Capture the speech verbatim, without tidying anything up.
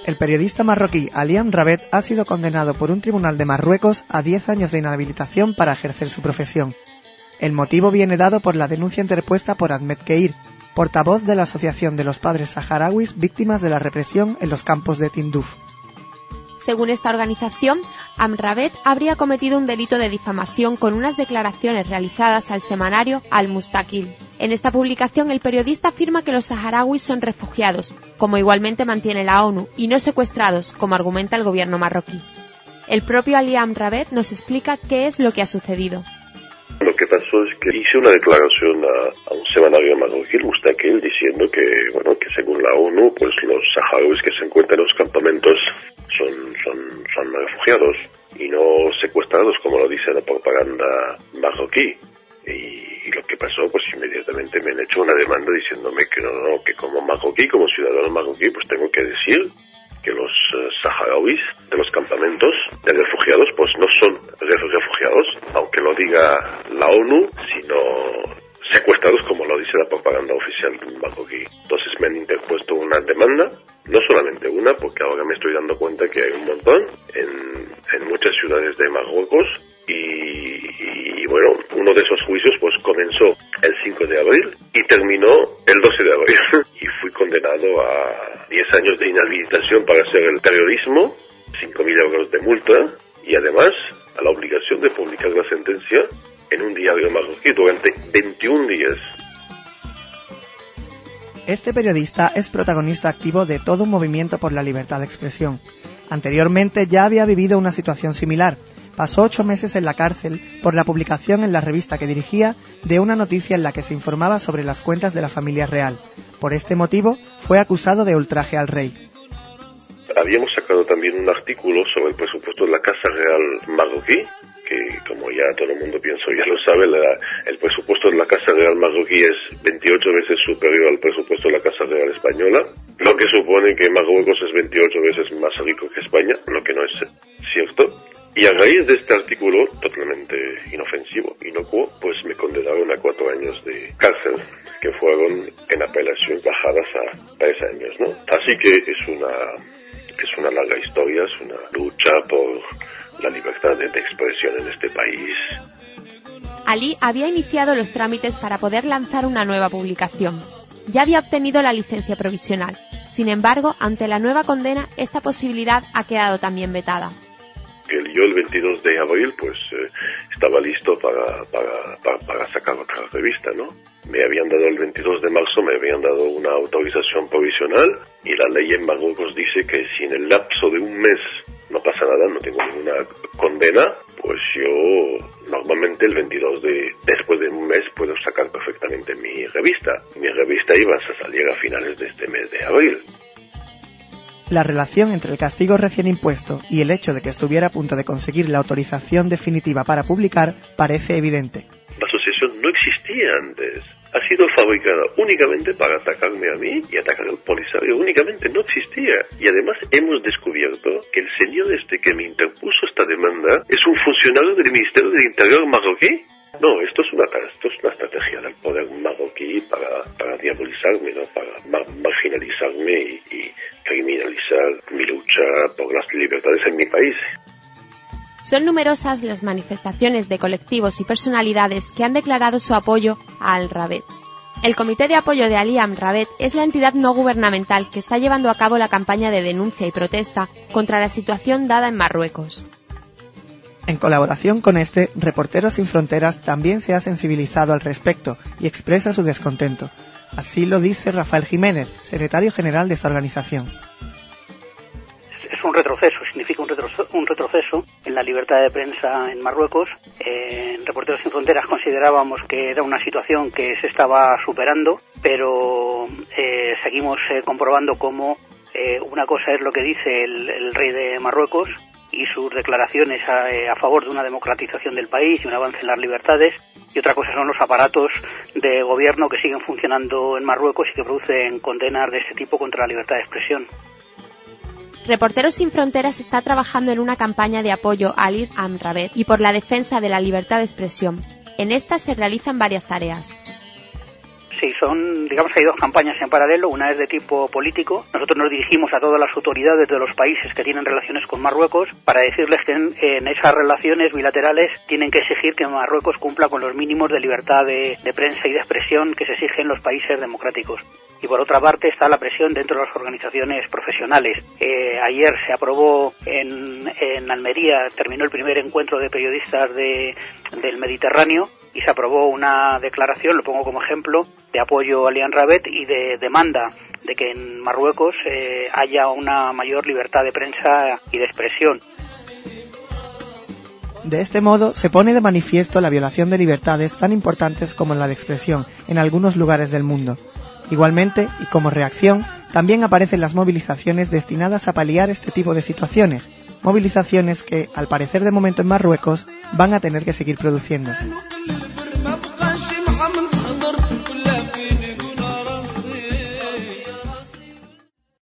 el periodista marroquí Ali Amrabat ha sido condenado por un tribunal de Marruecos a diez años de inhabilitación para ejercer su profesión. El motivo viene dado por la denuncia interpuesta por Ahmed Keir, portavoz de la Asociación de los Padres Saharauis Víctimas de la Represión en los campos de Tinduf. Según esta organización, Amrabat habría cometido un delito de difamación con unas declaraciones realizadas al semanario Al-Mustaqil. En esta publicación, el periodista afirma que los saharauis son refugiados, como igualmente mantiene la ONU, y no secuestrados, como argumenta el gobierno marroquí. El propio Ali Amrabat nos explica qué es lo que ha sucedido. Lo que pasó es que hice una declaración a, a un semanario marroquí, el Mustaqil, diciendo que, bueno, que según la ONU, pues los saharauis que se encuentran en los campamentos son, son, son refugiados y no secuestrados, como lo dice la propaganda marroquí. Y, y lo que pasó, pues inmediatamente me han hecho una demanda diciéndome que no, no, que como marroquí, como ciudadano marroquí, pues tengo que decir que los uh, saharauis de los campamentos de refugiados pues no son refugiados, aunque lo diga la ONU, sino secuestrados, como lo dice la propaganda oficial marroquí. Entonces me han interpuesto una demanda, no solamente una, porque ahora me estoy dando cuenta que hay un montón en, en muchas ciudades de Marruecos. Y, y bueno, uno de esos juicios pues comenzó el cinco de abril y terminó el doce de abril. Y fui condenado a diez años de inhabilitación para hacer el periodismo, cinco mil euros de multa y además a la obligación de publicar la sentencia en un diario marroquí durante veintiún días. Este periodista es protagonista activo de todo un movimiento por la libertad de expresión. Anteriormente ya había vivido una situación similar. Pasó ocho meses en la cárcel por la publicación en la revista que dirigía de una noticia en la que se informaba sobre las cuentas de la familia real. Por este motivo, fue acusado de ultraje al rey. Habíamos sacado también un artículo sobre el presupuesto de la Casa Real marroquí, que como ya todo el mundo pienso ya lo sabe, la, el presupuesto de la Casa Real marroquí es veintiocho veces superior al presupuesto de la Casa Real española, lo que supone que Marruecos es veintiocho veces más rico que España, lo que no es cierto. Y a raíz de este artículo, totalmente inofensivo, inocuo, pues me condenaron a cuatro años de cárcel, que fueron en apelación bajadas a tres años, ¿no? Así que es una, es una larga historia, es una lucha por la libertad de, de expresión en este país. Ali había iniciado los trámites para poder lanzar una nueva publicación. Ya había obtenido la licencia provisional. Sin embargo, ante la nueva condena, esta posibilidad ha quedado también vetada. Yo el veintidós de abril pues eh, estaba listo para, para, para, para sacar otra revista, ¿no? Me habían dado el veintidós de marzo, me habían dado una autorización provisional y la ley en Marruecos dice que si en el lapso de un mes no pasa nada, no tengo ninguna condena, pues yo normalmente el veintidós de, después de un mes puedo sacar perfectamente mi revista. Mi revista iba a salir a finales de este mes de abril. La relación entre el castigo recién impuesto y el hecho de que estuviera a punto de conseguir la autorización definitiva para publicar parece evidente. La asociación no existía antes. Ha sido fabricada únicamente para atacarme a mí y atacar al Polisario. Únicamente no existía. Y además hemos descubierto que el señor este que me interpuso esta demanda es un funcionario del Ministerio del Interior marroquí. No, esto es una, esto es una estrategia del poder marroquí para, para diabolizarme, ¿no? Para mar, marginalizarme y, y criminalizar mi lucha por las libertades en mi país. Son numerosas las manifestaciones de colectivos y personalidades que han declarado su apoyo a Amrabat. El Comité de Apoyo de Ali Amrabat es la entidad no gubernamental que está llevando a cabo la campaña de denuncia y protesta contra la situación dada en Marruecos. En colaboración con este, Reporteros Sin Fronteras también se ha sensibilizado al respecto y expresa su descontento. Así lo dice Rafael Jiménez, secretario general de esta organización. Es un retroceso, significa un retroceso, un retroceso en la libertad de prensa en Marruecos. Eh, en Reporteros Sin Fronteras considerábamos que era una situación que se estaba superando, pero eh, seguimos eh, comprobando cómo eh, una cosa es lo que dice el, el rey de Marruecos y sus declaraciones a, eh, a favor de una democratización del país y un avance en las libertades, y otra cosa son los aparatos de gobierno que siguen funcionando en Marruecos y que producen condenas de este tipo contra la libertad de expresión. Reporteros Sin Fronteras está trabajando en una campaña de apoyo a Ali Amrabat y por la defensa de la libertad de expresión. En esta se realizan varias tareas. Sí, son, digamos, hay dos campañas en paralelo. Una es de tipo político. Nosotros nos dirigimos a todas las autoridades de los países que tienen relaciones con Marruecos para decirles que en, en esas relaciones bilaterales tienen que exigir que Marruecos cumpla con los mínimos de libertad de, de prensa y de expresión que se exigen los países democráticos. Y por otra parte está la presión dentro de las organizaciones profesionales. Eh, ayer se aprobó en, en Almería, terminó el primer encuentro de periodistas de, del Mediterráneo y se aprobó una declaración, lo pongo como ejemplo, de apoyo a Lian Rabet y de demanda de que en Marruecos eh, haya una mayor libertad de prensa y de expresión. De este modo, se pone de manifiesto la violación de libertades tan importantes como la de expresión en algunos lugares del mundo. Igualmente, y como reacción, también aparecen las movilizaciones destinadas a paliar este tipo de situaciones, movilizaciones que, al parecer de momento en Marruecos, van a tener que seguir produciéndose.